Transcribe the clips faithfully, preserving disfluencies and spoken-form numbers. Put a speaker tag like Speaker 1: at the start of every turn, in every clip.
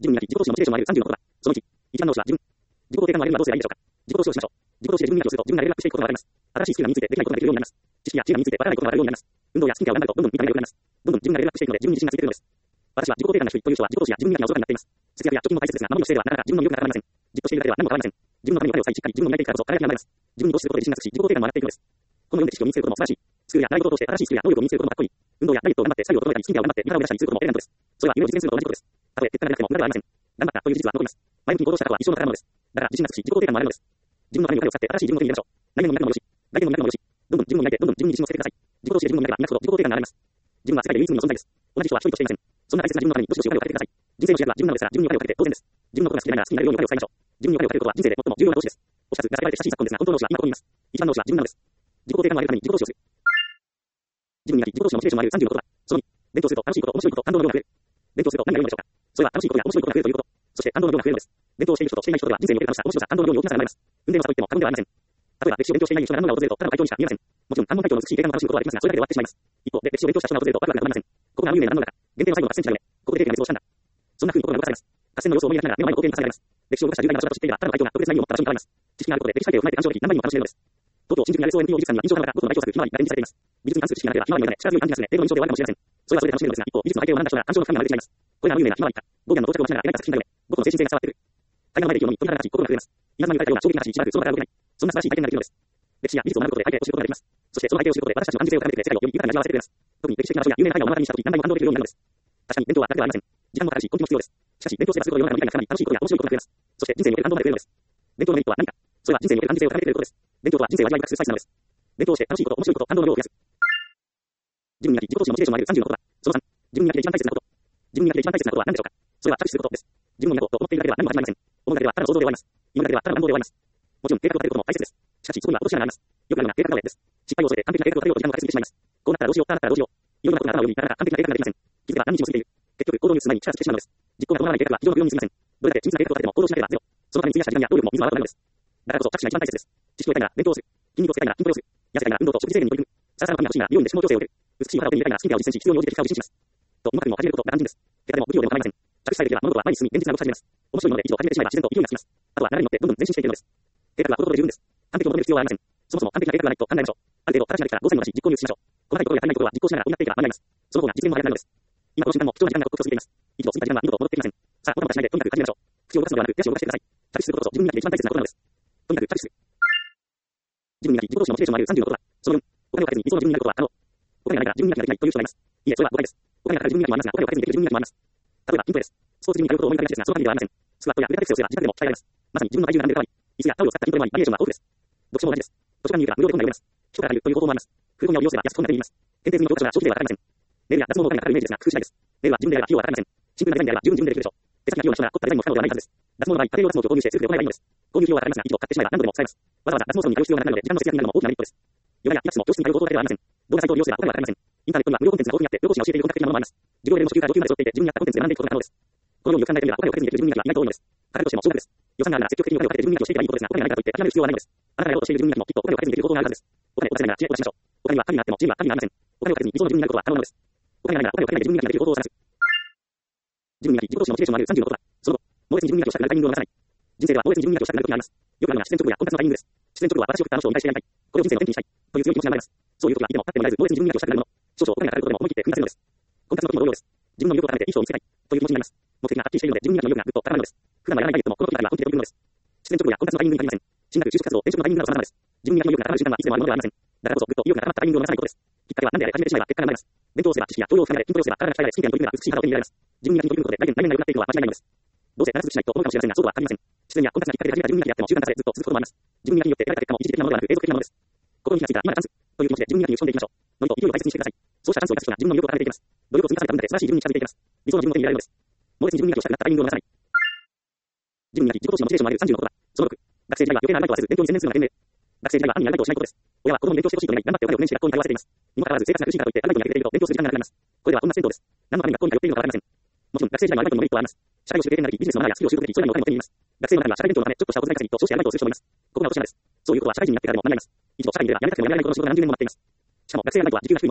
Speaker 1: 自分磨き、自己投資のモチベーションを上げるさんじゅうのことだ。そのいち、一番の推しは自分。自己肯定感を上げるにはどうすればいいでしょうか。自己投資をしましょう。自己投資で自分磨きをすると自分がレベルアップしていくことがわかります。新しいスキルについてできないことができるようになります。知識や知恵についてわからないことがわかるようになります。運動やスキンケアを頑張るとどんどん見た目が良くなります。どんどん自分がレベルアップしていくので自分に自信がついているのです。私は自己肯定感が低いという人は自己投資や自分磨きがおろそかになっています。節約や貯金も大切ですが、守りの姿勢ではなかなか自分の魅力が上がりません。じっとしているだけでは何も変わりません。自分のためにお金を割いしっかり自分を磨いていくからこそ輝きが生まれます。自分に投資することで自信がつくし、自己肯定感も上がっていくのです。このように知識を身につけることも素晴らしい。スクールや習い事を通して新しいスキルや能力を身につけることもかっこいい。運動やダイエットを頑張ってスタイルを整えたり、スキンケアを頑張って身体を目指したりすることもエレガントです。それは夢を実現するのと同じことです。たとえ結果が出なくても無駄ではありません。頑張ったという事実は残ります。前向きに行動した後は一生の宝物です。だから自信がつくし、自己肯定感も上がるのです。自分のためにお金を使って新しい自分を手に入れましょう。内面の磨きもよし、外見の磨きもよし、どんどん自分を磨いて、どんどん自分に自信をつけてください。自己投資で自分を磨けば磨くほど自己肯定感が上がります。自分は世界で唯一無二の存在です。同じ人は一人としていません。そんな大切な自分のためにどしどしお金をかけてください。人生の主役は自分なのですが、自分にお金をかけて当然です。自分のことが好きなら好きになれるようにお金を使いましょう。自分にお金をかけることは人生で最も重要な投資です。おっしゃるが叫ばれて親しい昨今ですが、本当の投資は今ここにいます。一番の投資は自分なのです。自己肯定感を上げるために自己投資をする。自分に磨き、自己投資のモチベーションを上げるさんじゅうのことだ。そのに、勉強すると楽しいこと、面白いこと、感動の量が増える。勉強すると何が良いのでしょうか。それは楽しいことや面白いことが増えるということ。そして感動の量が増えるのです。勉強をしている人としていない人では人生における楽しさ、面白さ、感動の量に大きな差が生まれます。運転の差といっても過言ではありません。例えば歴史を勉強していない人が難問が訪れるとただの回答にしか見えません。もちろん関門回答の美しい英単語が楽しむことはできますが、それだけで終わってしまいます。一方で歴史を勉強した人が訪れるとワクワクが止まりません。ここが有名な難問だか。限定の最後の合戦地だよね。ここで定点が滅亡したんだ。そんな風に心が動かされます。合戦の様子を思い描きながら目の前の光景に重ねられます。歴史を動かした重大な場所だと知っていれば、ただの回答が特別な意味を持った場所に変わります。知識があることで歴史背景を踏まえて鑑賞でき、何倍にも楽しめるのです。東京新宿にある総園 ピーオー 美術館には印象派画家、元の代表作ひまわりが展示されています。美術に関する知識がなければひまわりの種、力強い感じがするね、程度の印象で終わるかもしれません。それはそれで楽しめるのですが、一方、美術の背景を学んだ人なら鑑賞の深みが増えてしまいます。これが有名なひまわりか。ゴーギャンの到着を待ちながら描いた作品だよね。僕の精神性が伝わってくる。対岸の前で息を飲み、鳥肌が立ち、心が震えます。稲妻に打たれたような衝撃が走り、しばらくその場から動けない。そんな素晴らしい体験ができるのです。歴史や技術を学ぶことで背景を知ることができます。そしてその背景を知ることで私たちの感受性を高めてくれ、世界をより豊かに味わわせてくれます。特に歴史的な場所や有名な絵画を目の当たりにしたとき、何倍も感動できるようになるのです。確かに勉強は楽ではありません。時間もかかるし、根気も必要です。しかし勉強すればするほど世の中の理解が深まり、楽しいことや面白いことが増えます。そして人生における感動まで増えるのです。勉強のメリットは何か。それは人生における感受性を高めてくれることです。勉強とは人生を味わい深くするサイズなのです。勉強をして楽しいこと、面白いこと、感動の量を増やす。自分磨き、自己投資のモチベーションを上げるさんじゅうのことだ。そのさん、自分磨きで一番大切なこと。自分磨きで一番大切なことは何でしょうか。それは着手することです。自分を磨こうと思っているだけでは何も始まりません。思うだけではただの想像で終わります。今だけではただの乱暴で終わります。もちろん計画を立てることも大切です。しかしそこには落とし穴があります。よくあるのが計画漏れです。失敗を恐れて完璧な計画を立てようと時間をかけすぎてしまいます。こうなったらどうしよう、ああなったらどうしよう。いろんなことが頭をよぎり、なかなか完璧な計画ができません。気づけば何日も過ぎている。結局行動に移す前に力尽きてしまうのです。実行が伴わない計画は非常に不要に過ぎません。どれだけ緻密な計画を立てても行動しなければゼロ。そのために費やした時間や労力も水の泡となるのです。だからこそ着手が一番大切です。知識を得たいなら勉強をする。筋肉をつけたいなら筋トレをする。痩せたいなら運動と食事制限に取り組む。サラサラの髪が欲しいなら美容院で脂肪調整を受ける。美しいお肌を手に入れたいならスキンケアを実践し、必要に応じて結果を実施します。と、今からでも始めることが肝心です。結果でも不器用でも構いません。着手さえできれば物事は前に進み、現実が動き始めます。面白いもので一度始めてしまえば自然と勢いがつきます。あとは流れに乗ってどんどん前進していくのです。計画はこのことで十分です。完璧を求める必要はありません。そもそも完璧な計画がないと考えましょう。ある程度形ができたら動線を出し実行に移しましょう。細かいことや足りないことは実行しながら補っていけば間に合います。その方が実現も早くなるのです。今この瞬間も貴重な時間が刻々過ぎています。一度過ぎた時間は二度と戻ってきません。さあ、このまましないでとにかく始めましょう。口を動かすのではなく手足を動かしてください。着手することこそ自分磨きで一番大切なことなのです。とにかく着手する。自分磨き、自己投資のモチベーションを上げるさんじゅうのことだ。そのよん、お金をかけずに理想の自分になることは可能。お金がないから自分磨きができないという人がいます。いいえ、それは誤解です。お金がかかる自分磨きもありますが、お金をかけずにできる自分磨きもあります。例えば筋トレです。スポーツジムに通うことを思い浮かべがちですが、その限りではありません。スクワットや腕立て伏せをすれば自宅でも鍛えられます。まさに自分の体重が何でかわり、椅子やタオルを使った筋トレもあり、バリエーションは豊富です。読書も同じです。図書館に行けば無料で本が読めます。基礎から入るという方法もあります。空港にを利用すれば安く本が手に入ります。限定済みの教科書が長期ではかかりません。メールや脱毛のお金がかかるイメージですが、工夫しないです。メールは自分でやれば費用はかかりません。シンプルなデザインであれば十分自分でできるでしょう。手先が器用な人なら凝ったデザインも不可能ではないはずです。脱毛の場合、家庭用脱毛器を購入してすぐで行えばいいのです。購入費用はかかりますが、一度買ってしまえば何度でも使えます。わざわざ脱毛槽に通う必要がなくなるので、時間の節約になるのも大きなメリットです。ヨガやピラティスも教室に通う方法だけではありません。動画サイトを利用すればお金はかかりません。インターネットには無料コンテンツが豊富にあって、両講師が教えている本格的なものもあります。授業レベルの初級から上級まで揃っていて、自分に合ったコンテンツで学んでいくことが可能です。このようによく考えてみれば、お金をかけずにできる自分磨きは意外と多いのです。価格としても少額です。予算があるなら積極的にお金をかけて自分磨きをしていけばいいことですが、お金がないからといって諦める必要はないのです。あなたがやろうとしている自分磨きもきっとお金をかけずにできる方法があるはずです。お金を落とせないなら知恵を出しましょう。お金は神になっても知恵は神になりません。お金をかけずに理想の自分になることは可能なのです。お金がないならお金をかけないで自分磨きができる方法を探す。自分磨き、自己投資のモチベーションを上げるさんじゅうのことだ。その後、猛烈に自分磨きをしたくなるタイミングを逃さない。人生では猛烈に自分磨きをしたくなる時があります。よくあるのが自然直後や婚活のタイミングです。自然直後は私を振ったあの人を見返してやりたい。これを人生の転機にしたい。という強い気持ちが生まれます。そういう時はいても立ってもいられず、猛烈に自分磨きをしたくなるもの。少々お金がかかることでも思い切って踏み出せるのです。婚活の時も同様です。自分の魅力を高めていい人を見つけたい。という気持ちになります。目的がはっきりしているので、自分磨きの魅力がぐっと高まるのです。普段はやらないダイエットもこの時だけは本気で取り組むのです。自然直後や婚活のタイミングに限りません。進学、就職活動、転職のタイミングなど様々です。自分磨きの魅力が高まる瞬間はいつでもあるものではありません。だからこそぐっと意欲が高まったタイミングを逃さないことです。きっかけは何であれ始めてしまえば結果が生まれます。勉強をすれば知識や教養を深められ、筋トレをすれば体が鍛えられ、スキンケアに取り組めば美しい肌を手に入れられます。自分磨きに取り組むことで来年来年が良くなっていくのは間違いないのです。どうせ長続きしないと思うかもしれませんが、そうとは限りません。自然や婚活がきっかけで始めた自分磨きであっても習慣化されずっと続くこともあります。自分磨きによって得られた結果も一時的なものではなく永続的なものです。ここに気がついた今がチャンスという気持ちで自分磨きに打ち込んでいきましょう。ノリと勢いを大切にしてください。そうしたチャンスを生かす人が自分の魅力を高めていきます。努力を積み重ねた分だけ素晴らしい自分に近づいていきます。理想の自分を手に入れられるのです。猛烈に自分磨きをしたくなったタイミングを逃さない。自分磨き、自己投資のモチベーションを上げるさんじゅうのことだ。そのろく、学生時代は余計なアルバイトはせず勉強に専念するのが賢明。学生時代は兄にアルバイトをしないことです。親は子供に勉強してほしいと願い、頑張ってお金を工面し学校に通わせています。にもかかわらず生活が苦しいからといってアルバイトに明けていると勉強する時間がなくなります。これでは本末転倒です。何のために学校に通っているのかわかりません。もちろん学生時代のアルバイトのメリットはあります。社会を知る経験ができ、ビジネスのマナーやスキルを習得でき、それらにお金を手に入れます。学生の中には社会勉強のためちょっとしたお小遣い稼ぎと称してアルバイトをする人もいます。ここが落とし穴です。そういうことは社会人になってからでも学びます。一度社会に出ればやめなくてもやめられないことの仕事が何十年も待っています。しかも学生アルバイトは時給が低いものも多い。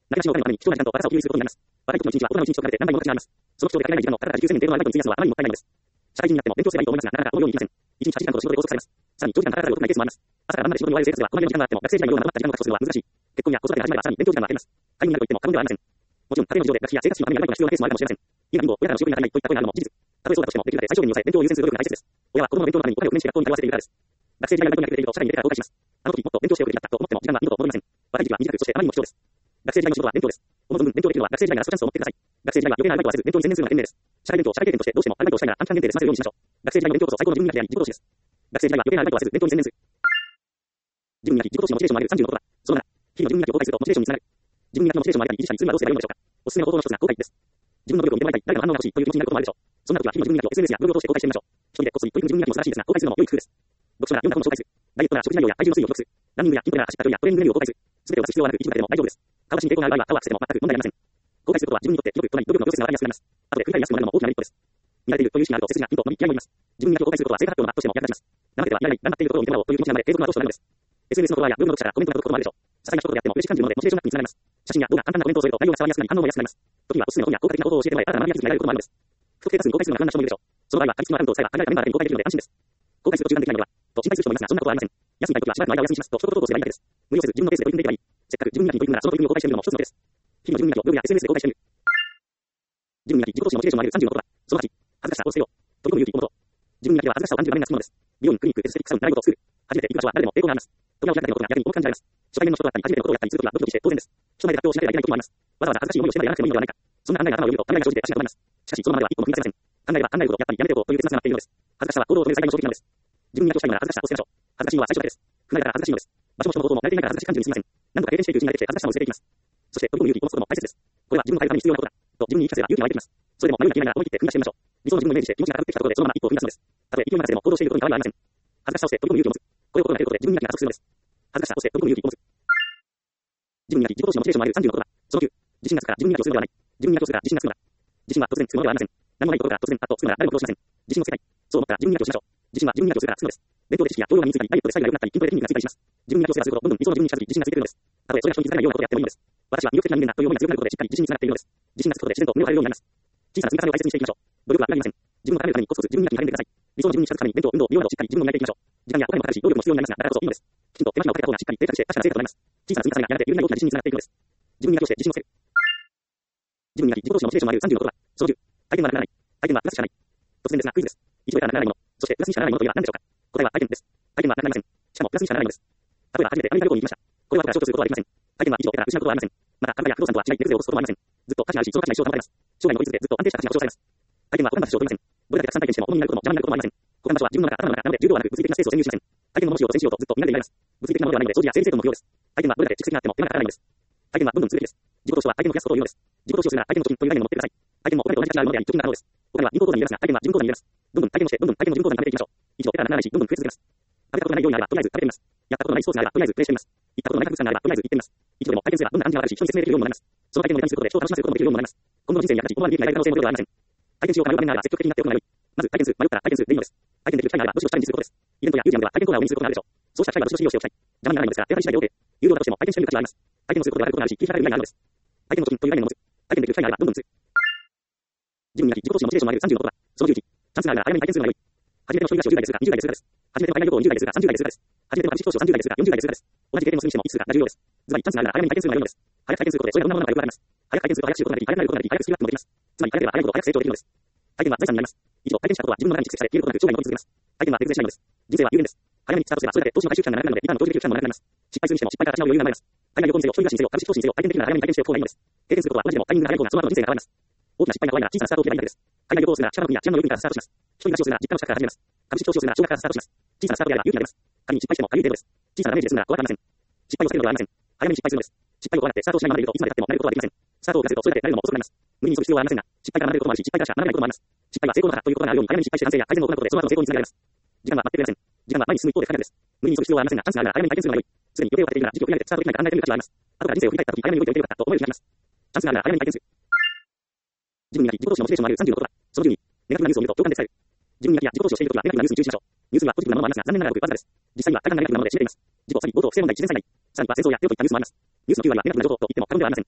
Speaker 1: なけなしのお金のために貴重な時間と若さを給油することになります。若い時の一日は大人の一日と比べて何倍もの価値があります。その貴重でかけられない時間のたかだかじゅうせんねん程度の間に費やすのはあまりにもったいないのです。社会人になっても勉強すればいいと思いますが、なかなか思うようにいきません。一日はちじかんほど仕事で拘束されます。さらに長時間働かざるを得ないケースもあります。朝から晩まで仕事に追われる生活ではこのような時間があっても学生時代のような余った時間を確保するのは難しい。結婚や子育てが始まればさらに勉強時間が減ります。会員になると言っても過言ではありません。もちろん家庭の事情で学費や生活費のために長いことが必要なケースもあるかもしれません。今貧乏、親からの仕送りが足りないといった声があるのも事実。たとえそうだとしても、できるだけ最小限に抑え、勉強を優先する努力が大切です。親は子供の勉強のためにお金を工面して学校に通わせているからです。学生時代が学校に出ていると社会に出てから後悔します。あの時もっと勉強しておくべきだったと思っても時間が二度と戻りません。若い時期は短く、そしてあまりにも貴重です。学生時代の仕事は勉強です。思う存分勉強できるのは学生時代ならそのチャンスを持ってください。学生時代は余計なアルバイトはせず勉強に専念するのが賢明です。社会勉強、社会経験としてどうしてもアルバイトをしたいなら短期間限定で済ませるようにしましょう。学生時代の勉強こそ最高の自分磨きであり自己投資です。学生時代は余計なアルバイトはせず勉強に専念する。自分磨き、自己投資のモチベーションもあるさんじゅうのことだ。そのなな、日々の自分磨きを公開するとモチベーションにつながる。自分磨きのモチベーションもあるかに維持者にするにはどうすればよいのでしょうか。おすすめの方法の一つが公開です。自分の努力を認められたい、誰かの反応が欲しいという気持ちになることもあるでしょう。そんな時は日々の自分磨きを エスエヌエス やブログを通して公開してみましょう。一人でこっそり取り組む自分磨きも素晴らしいですが、公開するのも良い工夫です。読書なら読んだ本を紹介する。ダイエットなら食事内容や体重の推移を記録する。ランニングや筋トレなら走った距離やトレーニングメニューを公開する。すべてを出す必要はなく、一部だけでも大丈夫です。顔出しに抵抗がある場合は顔はしても全く問題ありません。公開することは自分にとって広くとなり努力のプロセスが分かりやすくなります。後で振り返りやすくなるのも大きなメリットです。見られているという意識があると背筋がピンと伸び気合もいます。自分磨きを公開することは成果発表の場としても役立ちます。生けてはいられない、頑張っているところを見てもらおうという気持ちが生まれ継続の後押しとなるのです。エスエヌエス のフォロワーやブログの読者からコメントが届くこともあるでしょう。些細な一言であっても嬉しい感じるのでモチベーションアップにつながります。写真や動画、簡単なコメントを添えると内容が伝わりやすくなり反応が安くなります。時にはおすすめの本や効果的な方法を教えてもらえたら学びやすくなれることもあるのです。不特定多数に公開するのが不安な人もいるでしょう。その場合は退屈のアカウントを使えば限られたメンバーだけに公開できるので安心です。公開すると中断できないのではと心配する人もいますが、そんなことはありません。休みたい時はしばらくの間をお休みしますと一言投稿すればいいだけです。無理をせず自分のペースで取り組んでいけばいい。せっかく自分磨きに取り組むならその取り組みを公開してみるのも一つの手です。日々の自分磨きをブログや エスエヌエス で公開してみる。自分磨き、自己投資のモチベーションを上げるさんじゅうのことだ。そのはち、恥ずかしさを捨てよう。取り組む勇気を持とう。自分磨きでは恥ずかしさを感じる場面がつきものです。美容院、クリニック、エステティックサロン、習い事を作る。初めて行く場所は誰でも抵抗があります。扉を開かないことが逆に重く感じられます。初対面の人だったり、初めてのことをやったりするときはドキドキして当然です。人前で発表しなければいけないこともあります。わざわざ恥ずかしい思いをしてまでやらなくてもいいのではないか。そんな考えが頭をよぎると考えが生じて足が止まります。しかし、そのままでは一歩も踏み出せません。考えれば考えるほどやっぱりやめておこうという結末が待っているのです。恥ずかしさは行動を止める最大の衝撃なのです。自分磨きをしたいなら恥ずかしさを捨てましょう。恥ずかしいのは最初だけです。不慣れだから恥ずかしいのです。場所も人も行動も慣れていないから恥ずかしい感じにすみません。何度か経験しているうちに慣れてきて恥ずかしさを捨てていきます。そして取り組む勇気を持つことも大切です。これは自分の変えるために必要なことだ。と自分に言い聞かせれば勇気が湧いてきます。それでも迷いが消えないなら思い切って踏み出してみましょう。理想の自分をイメージして気持ちが高ぶってきたところでそのまま一歩を踏み出すのです。たとえ勢い任せでも行動していることに変わりはありません。恥ずかしさを捨て取り組む勇気を持つ。これを心がけることで自分磨きが加速するのです。恥ずかしさを捨て取り組む勇気を持つ。自分磨き、自己投資のモチベーションを上げるさんじゅうのことだ。そのきゅう、自信がつくから自分磨きをするのではない。自分磨きをするから自信がつくのだ。自信は突然つくものではありません。何もないところから突然パッとつくのなら誰も行動しません。自信をつけたい。そう思ったら自分磨きをしましょう。自信は自分磨きをするからつくのです。勉強で知識や教養が身についたり、ダイエットでスタイルが良くなったり、筋トレで筋肉がついたりします。自分磨きをすればするほどどんどん理想の自分に近づき自信がついてくるのです。たとえそれが人に気づかないようなことであってもいいのです。私は魅力的な人間だという思いが強くなることでしっかり自信につながっているのです。自信がつくことで自然と胸を張れるようになります。小さな積み重ねを大切にしていきましょう。努力は裏切りません。自分のためのためにコツコツ自分磨きに励んでください。理想の自分に近づくために勉強、運動、美容などしっかり自分を磨いていきましょう。時間やお金もかかるし、労力も必要になりますが、だからこそいいのです。きちんと手間暇をかけた方がしっかり定着して確かな成果となります。小さな積み重ねがやがて有利な大きな自信につながっていくのです。自分磨きをして自信をつける。自分磨き、自己投資のモチベーションを上げるさんじゅうのことだ。そのじゅう、体験はなくならない。体験はプラスしかない。突然ですがクイズです。一度やからなくならないもの、そしてプラスにしかならないものといえば何でしょうか。答えは体験です。体験はなくなりません。しかもプラスにしかならないのです。例えば初めてアメリカ旅行に行きました。これは後から消去することはできません。体験は以上得たら失うことはありません。また株価や不動産とは違い、値崩れを起こすこともありません。ずっと価値があるし、その価値が一生保たれます。将来の追い続けずっと安定した価値が保証されます。体験はこれまで保証できません。どれだけたくさん体験しても物になることも邪魔になることもありません。ここの場所は自分の中、頭の中なので重量はなく物理的なスペースを占有しません。体験のものしようと全しようとずっとみんなでいられます。物理的なものではないので掃除や整理整頓も不要です。体験はどれだけ蓄積があっても手間がかからないのです。体験はどんどん続けです。自己投資は体験を増やすことを言うのです。自己投資をするなら体験の貯金という概念を持ってください。体験もお金と同じ価値があるものであり、貯金があるのです。お金は銀行口座に入れますが、体験は自分口座に入れます。どんどん体験をして、どんどん体験の自分口座に貯めていきましょう。一度得たらならないし、どんどん増え続けます。食べたことがないようになれば、とりあえず食べてみます。やったことのないスポーツがあれば、とりあえずプレイしてみます。行ったことのない博物館があれば、とりあえず行ってみます。一度でも体験すればどんな感じがわかるし、人に説明できるようにもなります。その体験をネタにすることで人を楽しませることもできるようにもなります。今後の人生に役立ち、思わぬ利益が得られる可能性もゼロではありません。体験しようか迷う場面があれば積極的になっておくのが良い。まず体験する、迷ったら体験するでいいのです。体験できる機会があればどしどしチャレンジすることです。イベントやミュージアムでは体験コーナーを目にすることがあるでしょう。そうした機会はどしどし利用しておきたい。邪魔にならないのですが、手当たり次第で OK。有料だとしても体験してみる価値があります。体験をすることで得られることがあるし、切り替えられる未来があるのです。体験の貯金という概念を持つ。体験できる機会があればどんどん持つ。自分磨き、自己投資のモチベーションを上げるさんじゅうのことだ。そのじゅういち、チャンスがあるなら早めに体験するのが良い。初めての一人暮らしをじゅう代でするかにじゅう代でするかです。初めての海外旅行をにじゅう代でするかさんじゅう代でするかです。初めての株式投資をさんじゅう代でするかよんじゅう代でするかです。同じ経験をするにしてもいつするかが重要です。つまりチャンスがあるなら早めに体験するのが良いのです。早く体験することでそれがどんなものなのかよくわかります。早く体験すると早く仕事ができ、早くなることができ、早くスキルアップもできます。つまり早ければ早いほど早く成長できるのです。体験は財産になります。以上、体験したことは自分の中に蓄積され、消えることなく生涯残り続けます。体験は手崩れしないのです。人生は有限です。早めにスタートすればそれだけ投資の回収期間が長くなるので、リターンの投資できる期間も長くなります。失敗するにしても失敗から立ち直る余裕が生まれます。海外旅行にせよ、一人暮らしにせよ、株式投資にせよ、体験できるなら早めに体験しておく方がいいのです。経験することは同じでもタイミングが早い方がその後の人生が変わります。大きな失敗が怖いなら小さなスタートを切ればいいだけです。海外旅行をするなら近場の国や治安の良い国からスタートします。一人暮らしをするなら実家の近くから始めます。株式投資をするなら少額からスタートします。小さなスタートであれば勇気が出ます。仮に失敗しても軽い程度です。小さなダメージで済むなら怖くありません。失敗を避けるのではありません。早めに失敗するのです。失敗を怖がってスタートしないままでいるといつまで経ってもなれることはできません。スタートを遅らせるとそれだけ慣れるのも遅くなります。無理に急ぐ必要はありませんが、失敗から学べることもあるし、失敗からしか学べないこともあります。失敗は成功の方ということがあるように早めに失敗して反省や改善を行うことでその後の成功につながります。時間は待ってくれません。時間は前に進む一方で不可逆です。無理に急ぐ必要はありませんが、チャンスがあるなら早めに体験するのが良い。すでに予定を立てているなら時期を切り上げてスタートできないか考えてみる価値はあります。後から人生を振り返った時早めに動いておいてよかったと思えるようになります。チャンスがあるなら早めに体験する。自分磨き、自己投資のモチベーションを上げるさんじゅうのことだ。そのじゅうに、ネガティブなニュースを見ると共感で伝える。自分磨きや自己投資をしているときはネガティブなニュースに注意しましょう。ニュースにはポジティブなものもありますが、残念ながらごくわずかです。実際には大半がネガティブなもので占めています。事故、詐欺、強盗、不正問題、自然災害。さらには戦争やテロといったニュースもあります。ニュースのきゅう割はネガティブな情報と言っても過言ではありません。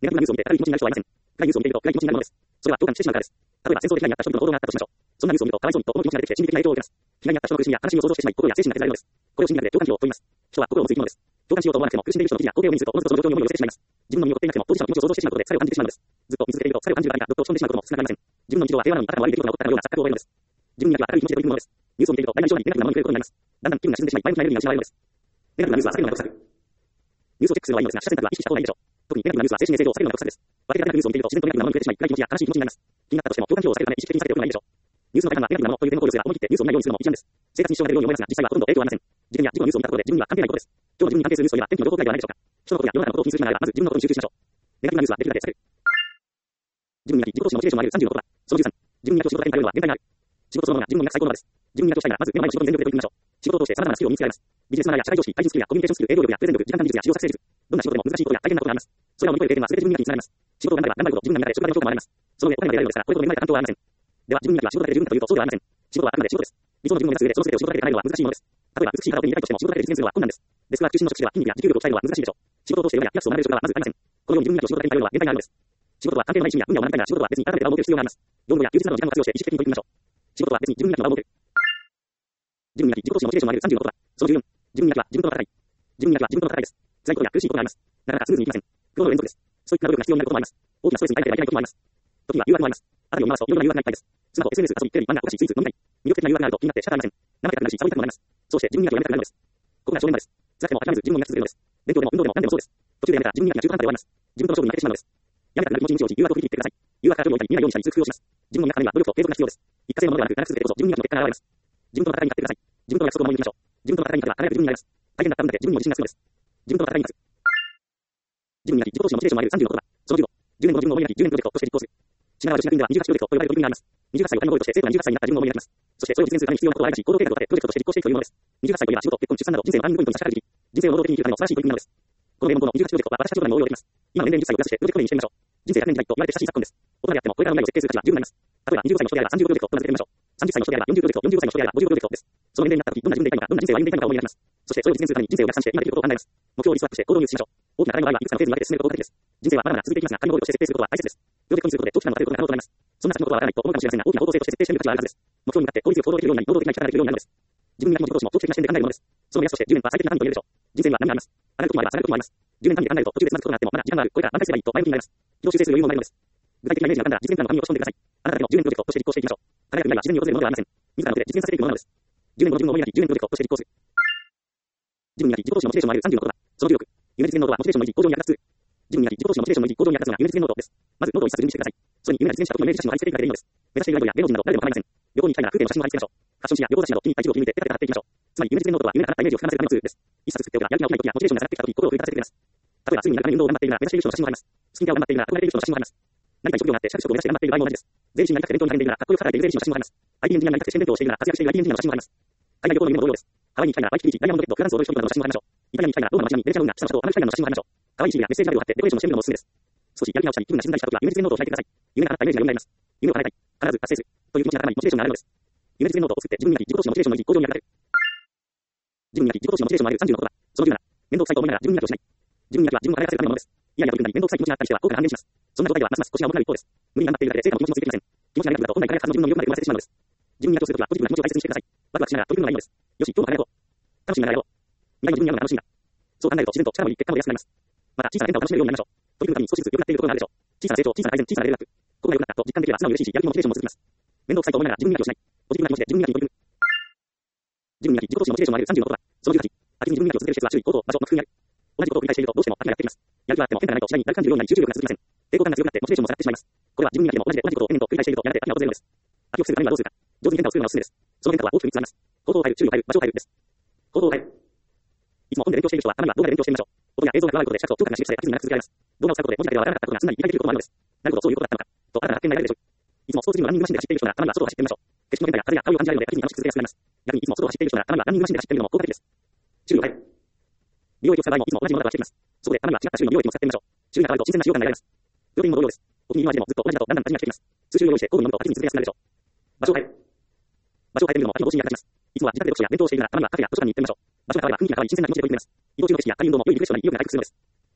Speaker 1: ネガティブなニュースを見て明るい気持ちになる人はいません。暗いニュースを見ていると暗い気持ちになるのです。それは共感してしまうからです。例えば戦争で被害に遭った人々の行動があったとしましょう。そんなニュースを見るとかわいそうにと思う気持ちが出てきて心理的な影響を受けます。被害に遭った人の苦しみや悲しみを想像してしまい、心や精神が削られるのです。これを心理学で共感情と言います。人は心を持つ生き物です。共感しようと思わなくても苦しんでいる人の記事や光景を目にするとおのずとその状況に思いを寄せてしまいます。自分の身に起こっていなくても当事者の気持ちを想像してしまうことで疲れを感じてしまうのです。ずっと見続けていると疲れを感じるだけがぐっと落ち込んでしまうことも少なくありません。自分の日常は平和なのにあたかも悪い出来事が起こったかのような錯覚を覚えるのです。自分にだけは明るい気持ちで取り組むものです。ニュースを見ていると大なり小なりネガティブなものに触れることになります。だんだん気分が沈んでしまい前向きなエネルギーが失われるのです。ネガティブなニュースは避けるのが得策。ニュースをチェックするのはいいのですが、取捨選択は意識した方がいいでしょう。特にネガティブなニュースは精神衛生上避けるのが得策です。割り当てられたニュースを見ていると自然とネガティブなものに触れてしまい、暗い気持ちや悲しい気持ちになります。気になったとしても共感情を避けるため意識的に避けておくのがいいでしょう。ニュースの大半はネガティブなものという点を考慮するが、思い切ってニュースを見ないようにするのも一案です。生活に支障が出るように思いますが、実際はほとんど影響はありません。事件や事故のニュースを見たところで自分には関係ないことです。今日の自分に関係するニュースといえば天気の情報くらいではないでしょうか。人のことや世の中のことを気にするならば、まず自分のことに集中しましょう。ネガティブなニュースはできるだけ避ける。自分に自己投資のモチベーションを上げるさんじゅうごことだ。そのじゅうさん、自分に仕事が手に入るのは限界がある。仕事そのものが自分の磨く最高の場です。自分に磨きをしたいなら、まず目の前の仕事に全力で取り組みましょう。仕事を通して様々なスキルを身につけられます。ビジネスマナーや社会常識、対人スキルやコミュニケーションスキル、営業力やプレゼン力、時間管理術や市場作成術。どんな仕事でも難しいことや大変なことがあります。それを乗り越える経験は全て自分磨きにつながります。仕事を頑張れば頑張るほど自分が磨かれ、職場での評価も上がります。その上、お金が出られるのですから、これほど恵まれた環境はありません。では、自分磨きは仕事だけで十分かというと、そうではありません。仕事はあくまで仕事です。理想の自分を目指す上で、その全てを仕事だけで叶えるのは難しいものです。例えば、美しいカラオケに似たいとしても仕事だけで実現するのは困難です。デスクワーク中心の職種では筋肉や持久力を鍛えるのは難しいでしょう。仕事を通して世やリラックスを学べる職場はまずありません。このように自分磨きを仕事だけに頼るのは限界があるのです。仕事は関係のない趣味や分野を学びたいなら仕事は別に改めて場を持てる必要があります。業務や休日などの時間を活用して意識的に取り組みましょう。仕事は別に自分磨きの場を持てる。自分磨き、自己投資のモチベーションを上げるさんじゅうごことだ。そのじゅうよん、自分磨きは自分との戦い。自分磨きは自分との戦いです。辛いことや苦しいことがあります。なかなかスムーズにいきません。苦労の連続です。そういった能力が必要になることもあります。大きなストレスに耐えなければいけないこともあります。時には誘惑もあります。あたりを見回すといろいろな誘惑がいっぱいです。スマホ、エスエヌエス、遊び、テレビ、漫画、お菓子、スイーツ、飲みたい。魅力的な誘惑があると気になって仕方ありません。怠けたくなるし、サボりたくもなります。そうして自分磨きをやめたくなるのです。ここが正念場です。辛くても諦めず自分を磨き続けるのです。勉強でも運動でも何でもそうです。途中でやめたら自分磨きが中途半端で終わります。自分との勝負に負けてしまうのです。やめたくなる気持ちに持ちを誘惑を振り切ってください。誘惑から距離を置いたり見えないようにしたり通空をします。自分の磨くためには努力と継続が必要です。一過性のものではなく、長く続けてこそ自分磨きの結果が現れます。自分との戦いに勝ってください。自分との約束を守り抜きましょう。自分との戦いに勝てば必ず自分になります。大変なった分だけ自分にも自信がつくのです。自分との戦いに勝つ。自分磨き、自己投資のモチベーションを上げるさんじゅうごことだ。そのじゅうご、じゅうねん後の自分の思い描き、じゅうねんプロジェクトとして実行する。品川女子学院ではにじゅうはちプロジェクトと呼ばれる取り組みがあります。にじゅうはっさいを谷合として生徒がにじゅうはっさいになった自分の思い描きます。そしてそれを実現するために必要なことをあえし、行動計画を立て、プロジェクトとして実行していくというものです。にじゅうはっさいといえば仕事、結婚、出産など人生のターニングポイントに差し掛かる時期。人生を能動的に生きるための素晴らしい取り組みなのです。この名門校のにじゅうはちプロジェクトは私たちのにも応用できます。今の年齢にじゅっさいを目指してプロジェクトにしてみましょう。人生ひゃくねん時代と言われて親しい昨今です。大人であってもこれからの未来を設計する価値は十分になります。例えばにじゅうごさいの人であればさんじゅうごプロジェクトと名付けてみましょう。さんじゅっさいの人であればよんじゅうプロジェクト、よんじゅうごさいの人であればごじゅうプロジェクトです。その年齢になった時、どんな自分でいたいのか、どんな人生を歩んでいたいのかを思い描きます。そしてそれを実現するために人生を逆算して今できることを考えます。目標をリストアップして行動に移しましょう。大きな課題の場合はいくつかのフェーズに分けて進めることが大切です。人生はまだまだ続いていきますが、仮のゴールとして設定することは大切です。プロジェクトにすることで長期間の達成ことが可能となります。そんな先のことはわからないと思うかもしれませんが、大きな方向性として設定してみる価値はあるはずです。目標に向かって効率よく行動できるようになり、能動的な生き方ができるようになるのです。自分磨きも自己投資も長期的な視点で考えるものです。その目安としてじゅうねんは最適な範囲と言えるでしょう。人生には何があります。上がる時もあれば下がる時もあります。じゅうねん単位で考えると途中でつまずくことがあってもまだ時間がある。これから挽回すればいいと前向きになります。軌道修正する余裕もないのです。具体的なイメージが浮かんだら実現プランの紙に落とし込んでください。あなただけのじゅうねんプロジェクトとして実行していきましょう。輝く未来は自然に訪れるものではありません。自らの手で実現させていくものなのです。じゅうねんごの自分の思い描きじゅうねんプロジェクトとして実行する。自分磨き、自己投資のモチベーションを上げるさんじゅうごことだ。そのじゅうろく、夢実現ノートはモチベーションの維持、行動に役立つ。自分磨き、自己投資のモチベーションの維持、行動に役立つのが夢実現ノートです。まずノートを一冊準備してください。それに夢が実現した時のイメージ写真を貼り付けていただければいいのです。目指しているアイドルや芸能人など誰でも構いません。旅行に行きたいなら風景の写真を貼り付けましょう。ファッション誌や旅行雑誌など気に入った一部を切り抜いてペタペタ貼っていきましょう。つまり夢実現ノートは夢が叶ったイメージを膨らませるためのツールです。一冊作っておけばやる気が起きない時やモチベーションが下がってきた時に心を奮い立たせてくれます。例えばすぐになるために運動を頑張っているなら目指している人の写真を貼ります。スキンケアを頑張っているなら憧れている人の写真を貼ります。何かに職業があって資格取得を目指して頑張っている場合も同じです。税理士になりたくて勉強に励んでいるならかっこよく働いている税理士の写真を貼ります。アイティー エンジニアになりたくて試験勉強をしているなら活躍している アイティー エンジニアの写真を貼ります。海外旅行の夢も同様です。ハワイに行きたいならワイキキビーチ、ダイヤモンドヘッド、フランスを踊る人々の写真を貼りましょう。イタリアに行きたいならローマの街並み、ベネチア運河、下の人、アルプシャイナの写真を貼りましょう。可愛いシールやメッセージラベルを貼ってデコレーションをしてみるのもおすすめです。少しやる気が落ちたり気分が沈んだりした時は夢実現ノートを開いてください。夢が叶ったイメージが蘇ります。夢を叶えたい、必ず達成するという気持ちが高まりモチベーションが上がるのです。夢実現ノートを作って自分磨き、自己投資のモチベーションの維持、行動に役立てる。自分磨き、自己投資のモチベーションを上げるさんじゅうごことだ。そのじゅうなな、面倒くさいと思いながら自分磨きをしない。自分磨きは自分を輝かせるためのものです。いやいやというなり面倒くさい気持ちがあったりしては効果が半減します。そんな状態ではますます腰が重くなる一方です。無理に頑張っているだけで成果も気持ちもついてきません。気持ちがネガティブだと本来輝くはずの自分の魅力まで生ませてしまうのです。自分磨きをするときはポジティブな気持ちを大切にしてください。ワクワクしながら取り組むのがいいのです。よし、今日も輝こう。楽しみながらやろう。未来の自分に会うのが楽しみだ。そう考えると自然と力もいい結果も出やすくなります。また小さな変化を楽しめるようになりましょう。取り組むたびに少しずつ良くなっているところがあるでしょう。小さな成長、小さな改善、小さなレベルアップ。ここが良くなったと実感できれば素直に嬉しいし、やる気もモチベーションも続きます。面倒くさいと思いながら自分磨きをしない。ポジティブな気持ちで自分磨きに取り組む。自分磨き、自己投資のモチベーションを上げるさんじゅうごことだ。そのじゅうはち、飽きずに自分磨きを続ける施設は周囲、行動、場所の工夫にある。同じことを繰り返しているとどうしても飽きがやってきます。やる気があっても変化がないと次第にだる感じるようになり集中力が続きません。抵抗感が強くなってモチベーションも下がってしまいます。これは自分磨きでも同じで同じことを延々と繰り返しているとやがて飽きが訪れるのです。飽きを防ぐためにはどうするか。上手に変化をするのがおすすめです。その変化は大きくみっつあります。行動を変える、注意を変える、場所を変えるです。行動を変える。いつも本で勉強している人はたまには動画で勉強してみましょう。音や映像が加わることで視覚と聴覚が刺激され飽きずに長く続けられます。動画を使うことで文字だけではわからなかったことがすんなり理解できることもあるのです。なるほど、そういうことだったのか。と新たな発見が得られるでしょう。いつもスポーツジムのランニングマシンで走っている人ならたまには外を走ってみましょう。景色の変化や風や香りを感じられるので飽きずに楽しく続けやすくなります。逆にいつも外を走っている人ならたまにはランニングマシンで走ってみるのも効果的です。注意を変える。美容液を使う場合もいつも同じものが走ってきます。そこでたまには違った種類の美容液も使ってみましょう。種類が変わると新鮮な使用感が得られます。プロテインも同様です。お気に入りの味でもずっと同じだとだんだん味がしてきます。数種類を用意して交互に飲むと飽きずに続けやすくなるでしょう。場所を変える。場所を変えてみるのも秋の同時に役立ちます。いつもは自宅で読書や勉強をしているならたまにはカフェや図書館に行ってみましょう。場所が変われば雰囲気が変わり新鮮な気持ちで取り組めます。移動中の景色や明るい運動も良いリフレッシュとなり意欲が回復するのです。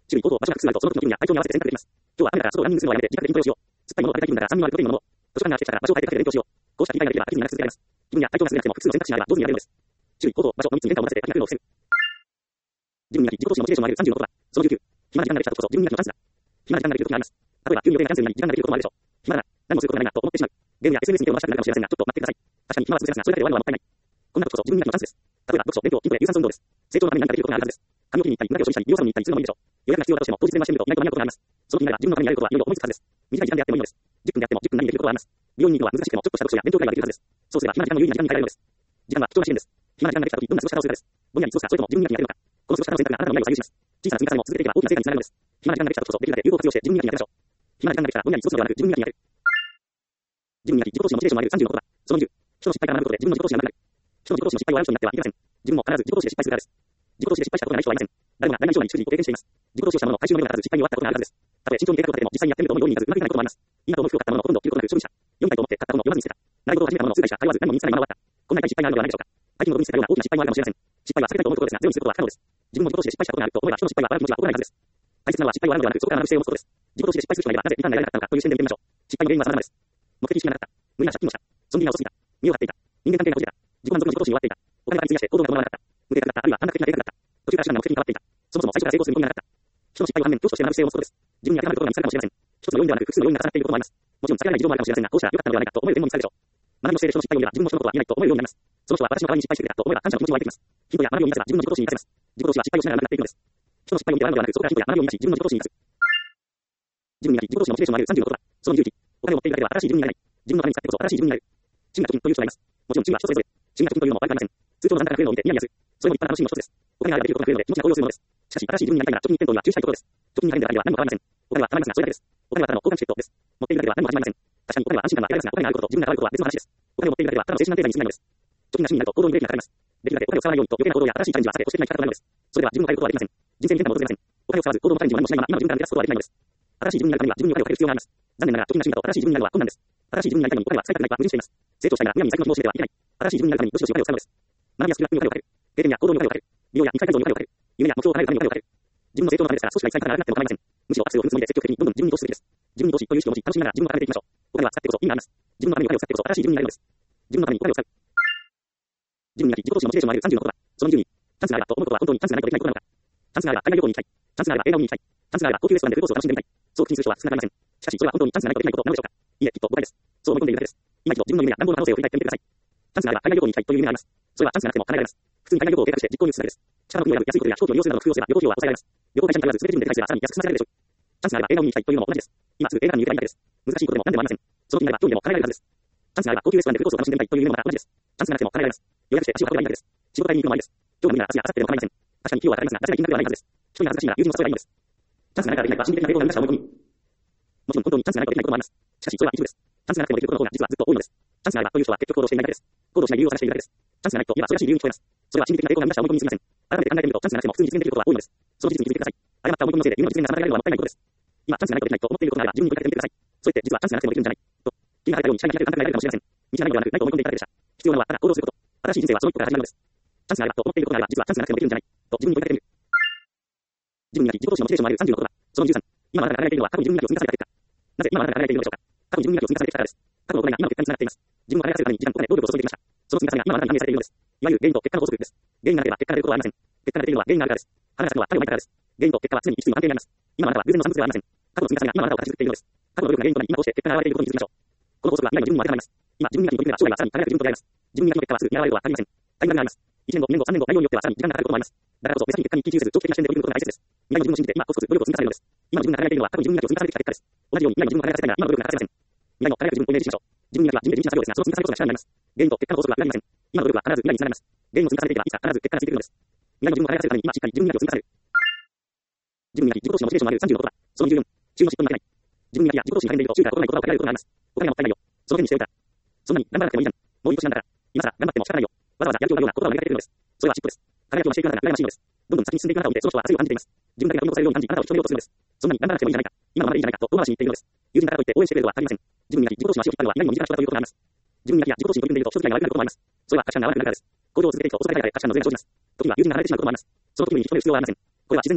Speaker 1: 注意行動、場所が複数あると、その時の気分や体調に合わせて選択できます。今日は雨だから外をランニングするのはやめて、自宅で筋トレをしよう。酸っぱいものを食べたい気分なら酸味のあるプロテインのものを。図書館が指定したら場所を変えてカフェで勉強しよう。こうした切り替えができれば、アクティブになり続けられます。気分や体調が優れなくても複数の選択肢があれば上手にやれるのです。注意行動、場所のみっつに変化を持たせて書き書くのを防ぐ。自分に自己投資のモチベーションを上げるさんじゅうのことだ。そのじゅうきゅう。暇な時間ができた時こそ自分にのチャンスだ。暇な時間ができる時があります。例えば、急に予定がキャンセルになり時間ができることもあるでしょう。暇なら、何もすることがないなと思ってしまう。ゲームや エスエヌエス に手を回したくなるかもしれませんが、ちょっと待ってください。確かに暇は続けますが、それだけで終わるのはもったいない。こんな時こそ自分にのチャンスです。例えば、読書、勉強、筋トレ、有酸素運動です。成長のために何かできることがあるはずです。髪を切りに行ったり、無駄毛を処理したり、美容サロンに行ったりするのもいいでしょう。予約が必要だとしても、当日電話してみると意外と間に合うことがあります。その気になれば自分のためにやれることはいろいろ思いつくはずです。短い時間であってもいいのです。じゅっぷんであってもじゅっぷん何できることはあります。美容院に行くのは難しくても、ちょっとした読書や勉強くらいはできるはずです。そうすれば暇な時間も有意義な時間に変えられるのです。時間は貴重な資源です。暇な時間ができた時、どんな過ごし方をするかです。ぼんやり過ごすか、それとも自分にやるのか。この過ごし方の選択があなたの未来を左右します。小さな積み重ねも続けていけば大きな成果につながるのです。暇な時間ができた時こそできるだけ有効活用して自分にやるのでしょう。暇な時間ができたらぼんやり過ごすのではなく自分にやる。自分に自己投資のモチベーションを上げるさんじゅうのことだ。そのにじゅう。人の失敗から学ぶことで自分の自己投資がなくなる。人の自己投資の失敗をある人になってはいけません。自分も必ず自己投資で失敗するからです。自己投資で失敗したことがない人はいません。誰もが何々以上に周囲に経験しています。自己投資をしたものの回収の量が立たず失敗に終わったことがあるはずです。たとえ慎重に計画を立てても実際にやってみると思うようにいかずうまくいかないこともあります。いいなと思う服を買ったものをほとんど着ることなく処分した。読みたいと思って買ったものを読まずに捨てた。習い事を始めたものを数回した。通わず何も身につかないまま終わった。こんな痛い失敗があるのではないでしょうか。大金を無駄にしたような大きな失敗もあるかもしれません。失敗は避けたいと思うことですが、ゼロにすることは不可能です。自分も自己投資で失敗したことがあると思えば人の失敗は笑う気持ちが起こらないはずです。大切なのは失敗を笑うのではなく、そこから学ぶ姿勢を持つことです。自己投資で失敗する人がいればなぜリターンが得られなかったのかという視点で見てみましょう。失敗の原因は様々です。目的意識がなかった。無理な借金をした。損切りが遅すぎた。身を張っていた。人間関係がこじれた。自己満足の自己投資に終わっていた。お金が費やして行動が伴わなかった。無計画だった。あるいは短絡的な計画だった。途中から手段が目的に変わっていた。そもそも最初から成功する見込みがなかった。人の失敗を反面、教師として学ぶ姿勢を持つことです。自分に当てはまることが見つかるかもしれません。一つの要因ではなく、複数の要因が重なっていることもあります。もちろん避けられない事情もあるかもしれませんが、こうしたら良かったのではないかと思える点も見つかるでしょう。学びの姿勢で人の失敗を見れば自分も人のことはいないと思えるようになります。その人は私の代わりに失敗してくれたと思えば感謝の気持ちも湧いてきます。ヒントや学びを見出せば自分の自己投資に生かせます。自己投資は失敗をしながらなくなっていくのです。人の失敗を見て笑うのではなく、そこからヒントや学びを見出し自分の自己投資に生かす。自分になり自己投資のモチベーションを上げるさんじゅうのことだ。そのにじゅういち。お金を持っているだけでは新しい自分になれない。自分のために使ってこそ新しい自分になれる。趣味が貯金という人がいます。もちろん趣味は人それぞれ。趣味が貯金というのも悪くありません。通帳の残高が増えるのを見てニヤニヤする。それも立派な楽しみの一つです。お金があればできることが増えるので気持ちが高揚するのです。しかし、新しい自分になりたいなら貯金に転倒には注意したいことです。貯金に入るだけでは何も変わりません。お金は貯まりますが、それだけです。お金はただの交換チケットです。持っているだけでは何も始まりません。確かにお金は安心感が得られますが、お金があることと自分があることは別の話です。お金を持っているだけではただの精神安定剤に過ぎないのです。貯金が趣味になると行動にブレーキがかかります。できるだけお金を使わないようにと余計な行動や新しいチャレンジは避け、保守的な生き方となるのです。それでは自分を変えることはできません。人生に変化も訪れません。お金を使わず行動のチャレンジを何もしないまま今の自分から抜け出すことはできないのです。新しい自分になるためには自分にお金をかける必要があります。残念ながら貯金が趣味だと新しい自分になるのは困難です。新しい自分になりたいのにお金は使いたくないか矛盾しています。成長したいならむやみに先の紐を締めてはいけない。新しい自分になるためによしよしお金を使うのです。学びやスキルアップにお金をかける。経験や行動にお金をかける。美容や肉体改造にお金をかける。夢や目標を叶えるためにお金をかける。自分の成長のためですから少しが一切からなくなっても構いません。むしろアクセルを踏むつもりで積極的にどんどん自分に投資すべきです。自分に投資という意識を持ち楽しみながら自分を高めていきましょう。お金は使ってこそ意味があります。自分のためにお金を使ってこそ新しい自分になれるのです。自分のためにお金を使う。自分に自己投資のモチベーションを上げるさんじゅうのことだ。そのにじゅうに。チャンスがあればと思うことは本当にチャンスがないとできないことなのか。チャンスがあれば海外旅行に行きたい。チャンスがあれば映画を見に行きたい。チャンスがあれば高級レストランでフルコースを楽しんでみたい。そう口にする人は少なくありません。しかしそれは本当にチャンスがないとできないことなのでしょうか。いいえ、きっと誤解です。そう思い込んでいるだけです。今一度自分の夢や願望の可能性を振り返ってみてください。チャンスがあれば海外旅行に行きたいという夢があります。それはチャンスがなくても叶えられます。普通に海外旅行を計画して実行に移すだけです。力の国を選ぶ安いホテルや飛行機を利用するなどの工夫をすれば旅行費用は抑えられます。旅行会社に頼らず全て自分で手配すればさらに安く済ませられるでしょう。チャンスがあれば映画を見に行きたいというのも同じです。今すぐ映画館に行けばいいだけです。難しいことでも何でもありません。その気になれば興味でも叶えられるはずです。チャンスがあれば高級レストランでフルコースを楽しんでみたいという夢もまた同じです。チャンスがなくても叶えられます。予約して足を運べばいいだけです。仕事代に行くのもありです。今日の無理なら明日や明後日でも構いません。確かに費用はかかりますが、間違い金額ではないはずです。一人が恥ずかしいなら友人を誘えばいいのです。チャンスがないからできないか心理的な抵抗を生み出した思い込み。もちろん本当にチャンスがないとできないこともあります。しかしそれは一部です。チャンスがなくてもできることの方が実はずっと多いのです。チャンスがあればという人は結局行動していないだけです。行動しない理由を探しているだけです。チャンスがないと言えばそれらしい理由に聞こえます。それは心理的な抵抗が生み出した思い込みに過ぎません。改めて考えてみるとチャンスがなくても普通に実現できることは多いのです。その事実に気づいてください。誤った思い込みのせいで夢の実現が妨げられるのはもったいないことです。今チャンスがないとできないと思っていることがあれば自分に問いかけてみてください。それって実はチャンスがなくてもできるんじゃないと。君が晴れたように視界が開ける簡単になれるかもしれません。道がないのではなくないと思い込んでいただけでした。必要なのはただ行動すること。新しい人生はその一歩から始まるのです。チャンスがあればと思っていることがあれば実はチャンスがなくてもできるんじゃないと自分に問いかけてみる。自分になり自己投資のモチベーションを上げるさんじゅうのことだ。そのじゅうさん。今あなたが輝いているのは過去に自分になりを積み重ねた結果。なぜ今あなたが輝いているのでしょうか。過去に自分になりを積み重ねてきたからです。過去の行いが今の結果につながっています。自分を輝かせるために時間、お金、労力を注いできました。その積み重ねが今あなたに反映されているのです。いわゆる原因と結果の法則です。原因がなければ結果が出ることはありません。結果が出ているのは原因があるからです。花が咲くのは種をまいたからです。原因と結果は常に一対に安定になります。今あなたは偶然の産物ではありません。過去の積み重ねが今あなたを形作っているのです。過去の努力が原因となり今こうして結果が現れていることに気づきましょう。この法則は未来の自分にも当てはまります。今自分に磨きに取り組めば将来はさらに輝く自分と出会います。自分に磨きの結果はすぐに現れるとは限りません。タイミングがあります。いちねんご、にねんご、さんねんご、内容によってはさらに時間がかかることもあります。だからこそ目先に結果に一喜一憂せず長期的な視点で取り組むことが大切です。未来の自分を信じて今コツコツ努力を積み重ねるのです。今の自分が輝いているのは過去に自分に磨きを積み重ねてきた結果です。同じように未来の自分を輝かせたいなら今の努力が欠かせません。未来の輝く自分をイメージしましょう。自分に磨きは地味で地道な作業ですが、その積み重ねこそが力になります。原因と結果の法則は裏切りません。今の努力は必ず未来につながります。原因を積み重ねていけばいつか必ず結果がついてくるのです。未来の自分を輝かせるために今しっかり自分に磨きを積み重ねる。自分に磨き、自己投資のモチベーションを上げるさんじゅうのことだ。そのにじゅうよん。中の尻尾に負けない。自分に磨きや自己投資に励んでいると周囲からことないことが起きられることがあります。お金がもったいないよ。その手にしておいたら。そんなに頑張らなくてもいいじゃん。もういい年なんだから。今更頑張っても仕方ないよ。わざわざやる気を奪うような言葉を投げかけてくるのです。それは嫉妬です。輝きを増していくあなたが羨ましいのです。どんどん先に進んでいくあなたを見てその人は熱いを感じています。自分だけが取り残されるように感じあなたを引き止めようとするのです。そんなに頑張らなくてもいいじゃないか。今はまだいいじゃないかと遠回しに言っているのです。友人だからといって応援してくれるとは限りません。自分に磨き、自己投資の足を引っ張るのは何も身近な人だということがあります。自分に磨きや自己投資に取り組んでいると人付き合いが悪くなることもあります。それは価値観が悪くなるからです。行動を続けていくと遅かれ早かれ価値観のズレが生じます。時には友人が離れてしまうこともあります。その時に引き止める必要はありません。これは自然なことです。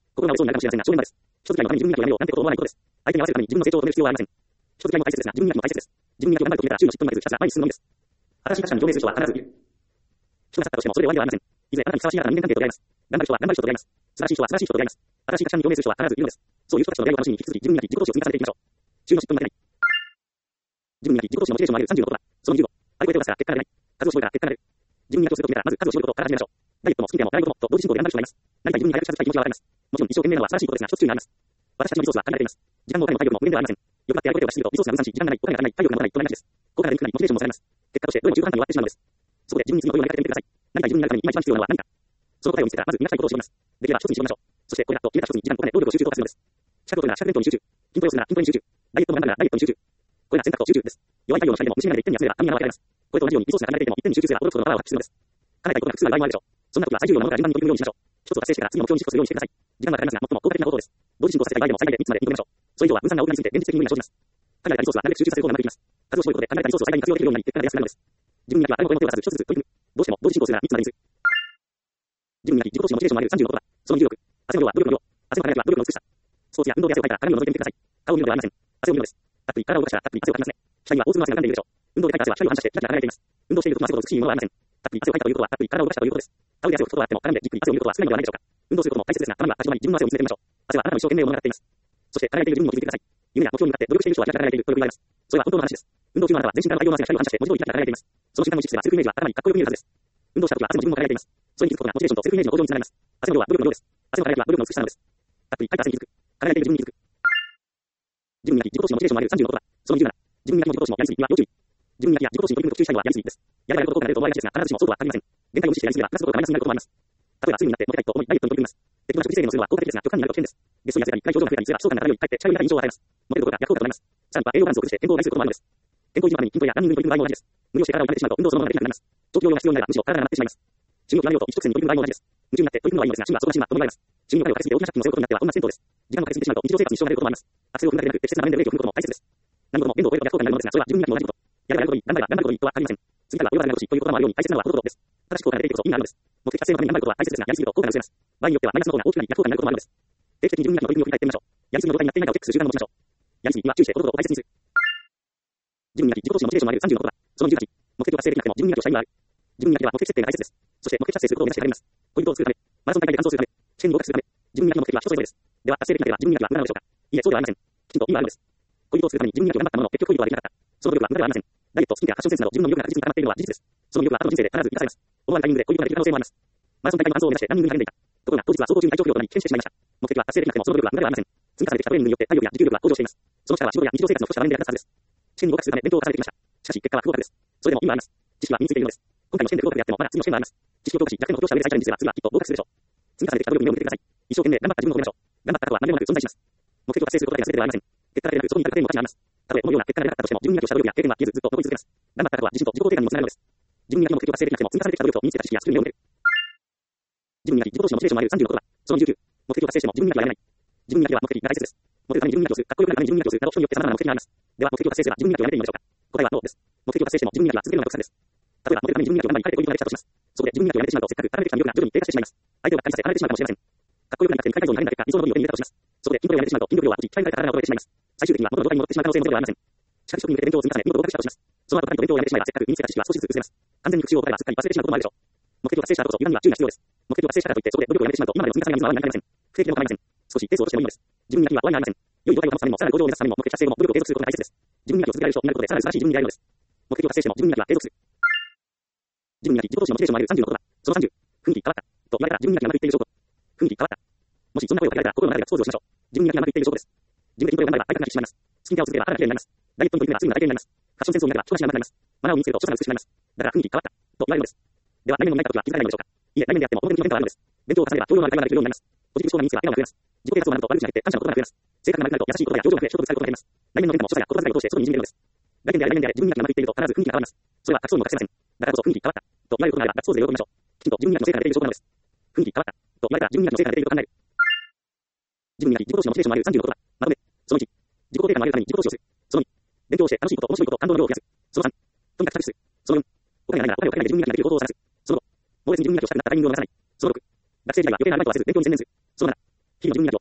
Speaker 1: ここが折れそうになるかもしれませんが、少年場です。人付き合いのために自分磨きをやめようなんてことを思わないことです。相手に合わせるために自分の成長を止める必要はありません。人付き合いも大切ですが、自分磨きも大切です。自分磨きを頑張ると決めたら、周囲の嫉妬もなく、ひたすら前に進むのみです。新しい価値観に共鳴する人は必ずいる。人が去ったとしても、それで終わりではありません。いずれあなたにふさわしい新たな人間関係と出会います。頑張る人は頑張る人と出会います。素晴らしい人は素晴らしい人と出会います。新しい価値観に共鳴する人は必ずいるのです。そういう人たちとの出会いを楽しみに引き続き、自分磨き、自己投資を積み重ねていきましょう。周囲の嫉妬に負けない。自分磨き、自己投資のモチベーションを上げるさんじゅうの言葉。そのじゅうご、あれこれ手を出すから結果が出ない。数を絞れば結果が出る。自分磨きをすると決めたら、まず数を絞ることから始めましょう。ダイエットもスキンケアも習い事もと同時進行で頑張る人がいます。何か自分に早く近づきたい気持ちがわかります。もちろん一生懸命なのは素晴らしいことですが、一つ注意があります。私たちのリソースは限られています。時間もお金も体力も無限ではありません。欲張ってやることを出しすぎると、リソースが分散し、時間がない、お金が足りない、体力が持たないとなりがちです。ここからできないモチベーションも下がります。結果として、どれも中途半端に終わってしまうのです。そこで自分に次の問いを投げかけてみてください。何か自分になるために今一番必要なのは何か。その答えを見つけたら、まず磨きたいことを絞ります。できれば一つに絞りましょう。そして、これだと決めた一つに時間、お金、労力を集中と化するのです。資格を取るなら資格勉強に集中。筋トレをするなら筋トレに集中。ダイエットも頑張るならダイエットに集中。これが選択と集中です。弱い太陽の光でも虫眼鏡で一点に集めれば神山は分かれます。これと同じようにリソースが離れていても一点に集中すれば驚くほどのパワーを発揮するのです。叶えたいことが複数ある場合もあるでしょう。そんな時は最重要なものから順番に取り組むようにしましょう。一つを達成してから次の目標にシフトするようにしてください。時間がかかりますが、最も効果的な方法です。同時進行させたい場合でも最大でみっつまでに取り組みましょう。それ以上は分散な大きなについて現実的に無理が生じます。限られたリソースはなるべく集中させることがなくできます。数を絞ることで限られたリソースを最大に活用できるようになり、結果が出やすくなるのです。自分磨きは誰もこれも手を出さず一つずつ取り組む。どうしても同時進行するならみっつまでにする。自分磨き、自己投資のモチベーションを上げるさんじゅうの言葉。そのにじゅうろく。汗の量は努力の量。汗の輝きは努力の美しさ。スポーツや運動で汗をかいたら鏡を覗いてみてください。顔を見るのではありません。汗を見るのです。たっぷり体を動かしたらたっぷり汗をかきますね。額には大粒の汗が浮かんでいるでしょう。運動でかいた汗は光を反射してキラキラ輝いています。運動していると汗ほど美しいものはありません。たっぷり汗をかいたということはたっぷり体を動かしたということです。顔で汗を拭くことはあっても絡んでじっくり汗を見ることは少ないのではないでしょうか。運動することも大切ですが、たまには立ち止まり自分の汗を見つめてみましょう。汗はあなたの一生懸命を物語っています。そして輝いている自分にも気づいてください。夢や目標に向かって努力している人はキラキラ輝いているとよく言われます。それは本当の話です。運動中のあなたは全身から大量の汗が光を反射して文字通りキラキラ輝いています。その瞬間の意識すればセルフイメージは頭にかっこよく見えるはずです。運動した時は汗も自分も輝いています。それに気づくことがモチベーションとセルフイメージの向上につながります。汗の量は努力の量です。汗の輝きは努力の美しさなのです。たっぷりかいた汗に気づく。輝いている自分に気づく。自分磨き、自己投資のモチベーションを上げるさんじゅうの言葉。そのにじゅうなな。自分磨きも自己投資もやりすぎには要注意。自分磨きや自己投資に取り組むと注意したいのはやりすぎです。やればやるほど効果が出ると思われがちですが、必ずしもそうとは限りません。限界を無視してやりすぎれば、プラスどころかマイナスになることもあります。例えば、すぐになってモテたいと思い、ダイエットに取り組みます。適度な食事制限をするのは効果的ですが、極端になると危険です。ゲストに痩せたり、体調上の増えたりすれば、不相関な流れをかえって茶色い印象を与えます。モテるどころか逆効果となります。さらには栄養バランスを崩して健康を害することもあるのです。健康維持のために筋トレやランニングに取り組む場合も同じです。無理をして体を痛めてしまうと運動そのものができなくなります。長期療養が必要になればむしろ体が曲がってしまいます。趣味を極めようと一直線に取り組む場合も同じです。夢中になって取り組むのはいいのですが、趣味は忙しい今とも言われます。趣味をかけすぎて大きな借金を背負うことになっては本末転倒です。時間をかけすぎてしまうと日常生活に支障が出ることもあります。圧力を踏んだけでなく適切な場面でブレーキを踏むことも大切です。何事も限度を超えると逆効果になるのですが、それは自分磨きも同じこと。やればやるほどいい、頑張れば頑張るほどいいとは限りません。次からは及ばないことしということもあるように大切なのはこのことです。正しく効果が出ているこそ意味があるのです。目的達成のために頑張ることは大切ですが、やりすぎると効果が薄れます。場合によってはマイナスの方が大きくなり逆効果になることもあるのです。定期的に自分磨きの取り組みを振り返ってみましょう。やりすぎの状態になっていないかをチェックする習慣を持ちましょう。やりすぎには注意してこのことを大切にする。自分磨き、自己投資のモチベーションを上げるさんじゅうの言葉。そのにじゅうはち。目的を達成できなくても自分磨きをした意味がある。自分磨きは目的設定が大切です。そして目的達成することを目指してやります。ポイントを作るため、マラソン大会で完走するため、試験に合格するため、自分磨きの目的は人それぞれです。では達成できなければ自分磨きは無駄なのでしょうか。いいえ、そうではありません。きちんと意味があるのです。ポイントを作るために自分磨きを頑張ったものの結局ポイントはできなかった。その努力は無駄ではありません。ダイエット、スキンケア、ファッションセンスなど自分の魅力が確実に高まっているのは事実です。その魅力は後の人生で必ず生かされます。思わぬタイミングでポイントができる可能性もあります。マラソン大会の完走を目指してランニングに励んでいた。ところが当日は走行中に体調不良となり棄権してしまいました。目的は達成できなくてもその努力は無駄ではありません。積み重ねてきたトレーニングによって体力や持久力は向上しています。その力は仕事や日常生活のふとした場面で役立つはずです。試験に合格するため勉強を重ねてきました。しかし結果は不合格です。それでも意味はあります。知識は身についているのです。今回の試験で不合格であってもまだ次の試験があります。知識を強化し弱点を落とした上で再チャレンジすれば次はきっと合格するでしょう。積み重ねてきた努力に目を向けてください。一生懸命頑張った自分を褒めましょう。頑張った後は何でもなく存在します。目的を達成することだけが全てではありません。結果だけでなくそこに至る過程も価値があります。たとえこのような結果が出なかったとしても自分磨きをした努力や経験は消えずずっと残り続けます。頑張った後は自信と自己肯定感にもつながるのです。自分磨きの目的を達成できなくても積み重ねてきた努力と身につけた知識やスキルに目を向ける。自分磨き、自己投資のモチベーションを上げるさんじゅうの言葉。そのにじゅうきゅう。目的を達成しても自分磨きはやめない。自分磨きは目的が大切です。モテるために自分磨きをする、かっこよくなるために自分磨きをするなど人によって様々な目的があります。では目的を達成すれば自分磨きをやめていいのでしょうか。答えはノーです。目的を達成しても自分磨きは続けるのが国策です。例えばモテるために自分磨きを頑張り、かえってポイントができたとします。そこで自分磨きをやめてしまうとせっかく絡めてきた魅力が徐々に低下してしまいます。相手をがっかりさせ離れてしまうかもしれません。かっこよくなりたくて二回以上になれた結果、理想の部位を手に入れたとします。そこで筋トレをやめてしまうと筋力量は落ち、鍛えられた体が衰えてしまいます。最終的には元の状態に戻ってしまう可能性もゼロではありません。しかし職に向けて勉強を積み重ね、見事合格したとします。その後何と勉強をやめてしまえばせっかく身につけた知識は少しずつ薄れます。完全に復習を怠ればすっかり忘れてしまうこともあるでしょう。目的を達成した後こそ油断には注意が必要です。目的を達成したからといってそこで努力をやめてしまうと今までの積み重ねが水の泡になりません。不定期でも構いません。少しペースを落としてもいいのです。自分磨きは終わりがありません。良い状態を保つためにもさらに向上を目指すためにも目的達成後も努力を継続することが大切です。自分磨きを続けられる人になることでさらに素晴らしい自分に出会えるのです。目的を達成しても自分磨きは継続する。自分磨き、自己投資のモチベーションを上げるさんじゅうの言葉。そのさんじゅう。雰囲気変わった。と言われたら自分磨きがうまくいっている証拠。雰囲気変わった。もしそんな声をかけられたら心の中でガッツポーズをしましょう。自分磨きがうまくいっている証拠です。自分で筋トレを頑張れば体格が引き締まります。スキンケアを続ければ肌が綺麗になります。ダイエットに取り組めばすぐな体型になります。ファッションセンスを磨けば着こなしがうまくなります。マナーを身につけると所作が美しくなります。だから雰囲気変わった。と言われるのです。では内面のない時は気づかないのでしょうか。いえ、内面であっても表向きの変化はあるのです。勉強を重ねれば教養のある会話ができるようになります。ポジティブ思考が身につけば笑顔が増えます。自己啓発を学ぶと悪口が減って感謝の言葉が増えます。性格が丸くなると優しい言葉や表情が増え人とぶつかることが減ります。内面の変化も所作や言葉遣いを通して外に滲み出るのです。外見であれ内面であれ自分磨きがうまくいっていると必ず雰囲気が変わります。それは隠そうにも隠せません。だからこそ雰囲気変わった。と言われることがあればガッツポーズで喜びましょう。きちんと自分磨きの成果が出ている証拠なのです。雰囲気変わった。と言われたら自分磨きの成果が出ていると考える。自分磨き、自己投資のモチベーションを上げるさんじゅうの言葉。まとめ。そのいち。自己肯定感を上げるために自己投資をする。そのに。勉強をして楽しいこと、面白いこと、感動の量を増やす。そのさん。とにかく着地する。そのよん。お金がないならお金をかけないで自分磨きができる方法を探す。そのご。猛烈に自分磨きをしたくなったタイミングを逃さない。そのろく。学生時代は余計なアルバイトはせず勉強に専念する。そのなな。日々の自分磨き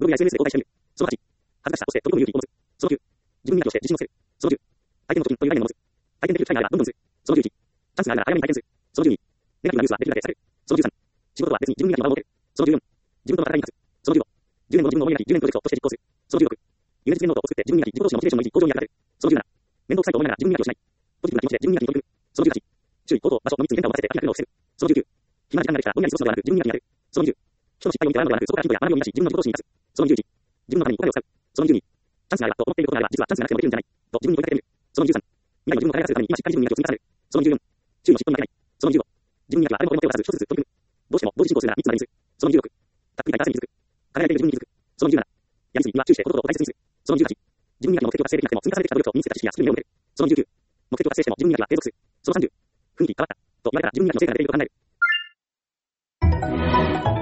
Speaker 1: グや エスエヌエス で公開してみる。そのはち、恥ずかしさ、そして飛び込む勇気を持つ。そのきゅう、自分磨きをして自信をつける。そのじゅう、相手の貯金という概念を持つ。体験できる機会があればどんどんする。そのじゅういち、チャンスがあるなら早めに体験する。そのじゅうに、ネガティブなニュースはできるだけ避ける。そのじゅうさん、仕事は別に自分磨きの場を設ける。そのじゅうよん、自分との戦いに立つ。そのじゅうご、じゅうねんごの自分の思い描きじゅうねんプロジェクトとして実行する。そのじゅうろく、ユニット付きノートを作って自分磨き、自己投資のモチベーションの維持、向上に役立てる。そのじゅうなな、面倒くさいと思いながら自分磨きをしない。ポジティブな気持ちで自分磨きに取り組む。そのじゅうはち、周囲、行動、場所のみっつに変化を混ぜて飽きなくのを防ぐ。そのじゅうきゅう、暇な時間ができたらぼんやり過ごすのではなく自分磨きにやる。そのにじゅう、人の失敗を見て笑うのではなくそこからヒントや学びを見出し自分の自己投資に生かす。そのにじゅういち、自分のためにお金を使う。そのにじゅうに、チャンスがあればと思っていることがあれば実はチャンスがなくてもできるんじゃないと自分に問いかけてみる。そのにじゅうさん、未来の自分を輝かせるために今しっかり自分磨きを積み重ねる。そのにじゅうよん、周囲の嫉妬に負けない。そのにじゅうご、自分磨きは誰も手を出さず一つずつ取り組む。どうしても同時進行するならみっつまでにする。そのにじゅうろく、たっぷり大体に気づく。輝いている自分に気づく。そのにじゅうなな、やりすぎには注意してことを大切にする。そのにじゅうはち、自分磨きの目的を達成できなくても積み重ねてきた努力と身につけた知識やスキルに目を向ける。そのにじゅうきゅう、目的を達成しても自分磨きは継続する。そのさんじゅう、雰囲気変わったと言われたら自分磨きの成果が出ていると考える。